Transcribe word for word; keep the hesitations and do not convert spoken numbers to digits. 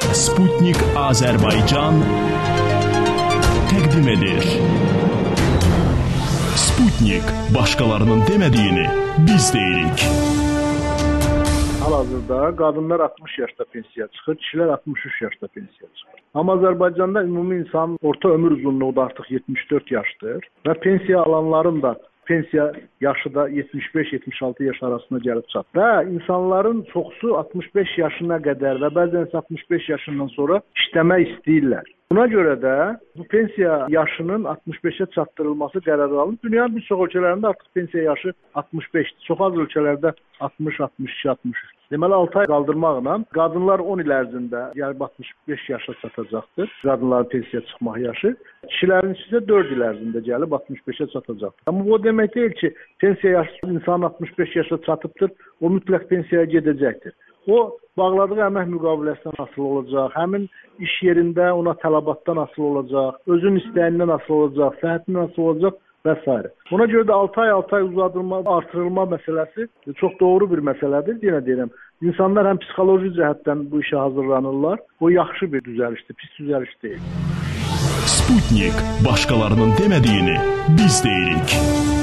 Sputnik Azərbaycan təqdim edir. Sputnik, başqalarının demədiyini biz deyirik. Hal-hazırda qadınlar altmış yaşda pensiyaya çıxır, kişilər altmış üç yaşda pensiyaya çıxır. Amma Azərbaycanda ümumi insanın orta ömür uzunluğu da artıq yetmiş dörd yaşdır və pensiya alanların da pensiya yaşı da yetmiş beş yetmiş altı yaş arasında gəlib çatır. Və insanların çoxusu altmış beş yaşına qədər və bəzən altmış beş yaşından sonra işləmək istəyirlər. Buna görə də bu pensiya yaşının altmış beşə çatdırılması qərarı alınıb. Dünyanın bir çox ölkələrində artıq pensiya yaşı altmış beşdir. Çox az ölkələrdə altmış, altmış iki, altmış üç. Deməli altı ay qaldırmaqla qadınlar on il ərzində gəlib altmış beş yaşa çatacaqdır. Qadınların pensiyaya çıxmaq yaşı. Kişilərin isə dörd il ərzində gəlib altmış beşə çatacaqdır. Amma bu demək deyil ki, pensiya yaşı insan altmış beş yaşa çatıbdır, o mütləq pensiyaya gedəcəkdir. O, bağladığı əmək müqaviləsindən asılı olacaq, həmin iş yerində ona tələbatdan asılı olacaq, özün istəyindən asılı olacaq, səhhətindən asılı olacaq və s. Ona görə də altı ay altı ay uzadılma, artırılma məsələsi çox doğru bir məsələdir. Yenə deyirəm, insanlar həm psixoloji cəhətdən bu işə hazırlanırlar. O yaxşı bir düzəlişdir, pis düzəliş deyil. Sputnik, başqalarının demədiyini biz deyirik.